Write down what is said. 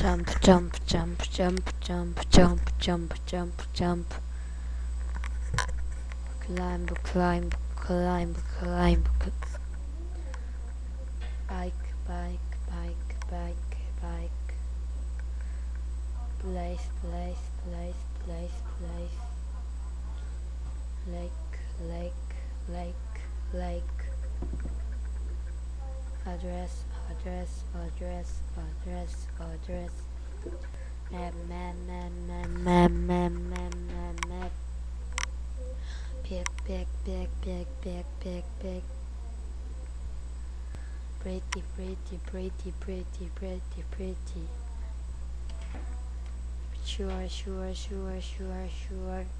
Jump, jump, jump, jump, jump, jump, jump, jump, jump. Climb, climb, climb, climb. Bike, bike, bike, bike, bike. Place, place, place, place, place. Lake, lake, lake, lake. Address, address, address, address, address. Map, map, map, map, map, map, map, map, map. Pick, pick, pick, pick, pick, pick, pick. Pretty, pretty, pretty, pretty, pretty, pretty. Sure, sure, sure, sure, sure.